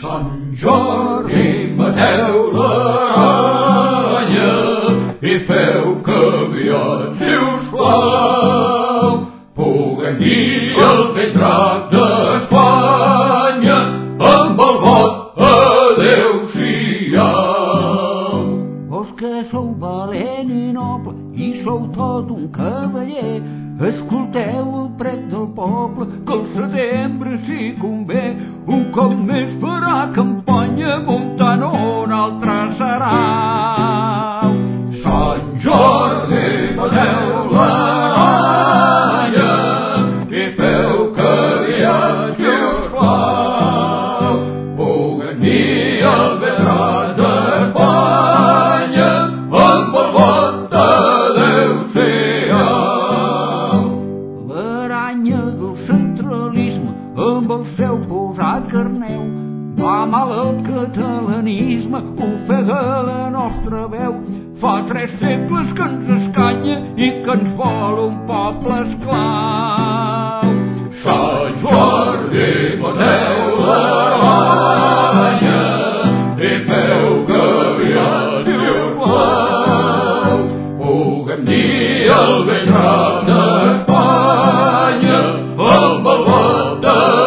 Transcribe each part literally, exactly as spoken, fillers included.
Sant Jordi, mateu l'aranya i feu que aviat, si us plau, puguem dir el vell drac d'Espanya amb el vot adéu-siau. Vos que sou valent i noble i sou tot un cavaller, escolteu el prec del poble que el setembre s'hi convé. Un cop més farà campanya muntant un altre serà. Sant Jordi, mateu l'aranya i feu que aviat, si us plau, puguem dir el vell drac d'Espanya amb el vot adéu-siau. L'aranya del centralisme amb el seu posat carneu va mal el catalanisme, ofega la nostra veu. Fa tres segles que ens escanya i que ens vol un poble esclau. Sant Jordi, mateu l'aranya i feu que aviat, si us plau, puguem dir el vell drac d'Espanya amb el vot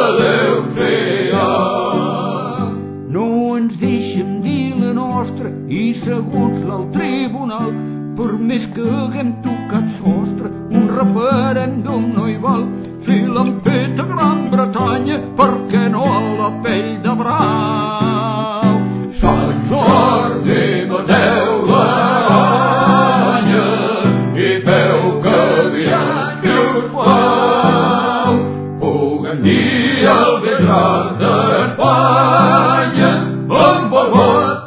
adéu-siau. No ens deixem dir la nostra i segons el tribunal, per més que haguem tocat sostre, un referèndum no hi val. Si l'han fet a Gran Bretanya, per què no a la pell de brau? Sant Jordi, mateu l'aranya i feu que aviat, si us plau, puguem dir el vell drac d'Espanya amb el vot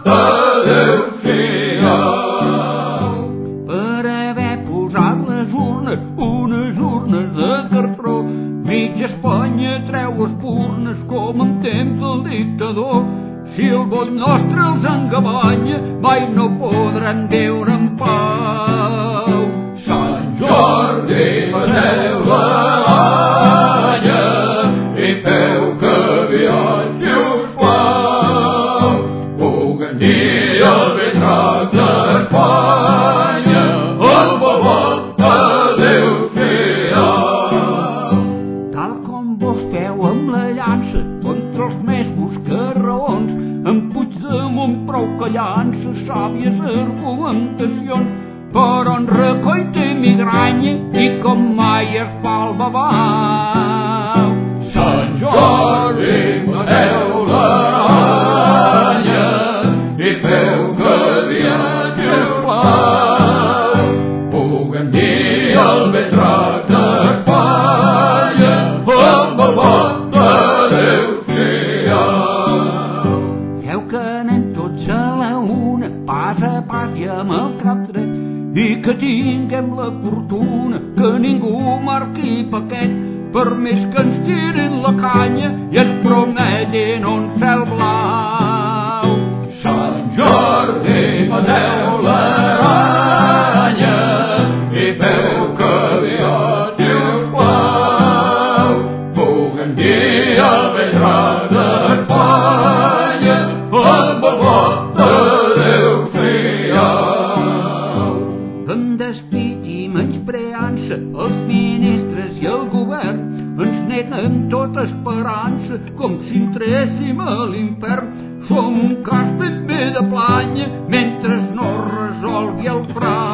adéu-siau. Per haver posat les urnes, unes urnes de cartró, mitja Espanya treu espurnes com en temps del dictador. Si el vot nostre els engabanya, mai no podran viure en pau. Sant Jordi, mateu l'aranya i feu que aviat, si us plau, puguem dir el vell drac d'Espanya amb el vot adéu-siau. Tal com vos feu amb la llança contra els més buscarraons, en Puigdemont prou que llança sàvies argumentacions, però en recoll té migranya i com mai es fa el babau. Sant Jordi, mateu l'aranya i feu que aviat, si us plau, puguem dir el vell drac d'Espanya amb el vot adéu-siau. Feu que anem tots a la una, pas a pas i amb el cap dret, i que tinguem la fortuna que ningú marqui paquet, per més que ens tirin la canya i ens prometin un cel blau. Sant Jordi, mateu l'aranya i feu que aviat, si us plau, puguem dir el vell drac d'Espanya amb el vot adéu-siau. Amb despit i menyspreança, els ministres i el govern ens neguen tota esperança, com si entréssim a l'infern. Som un cas ben bé de planya mentre no resolgui el frau.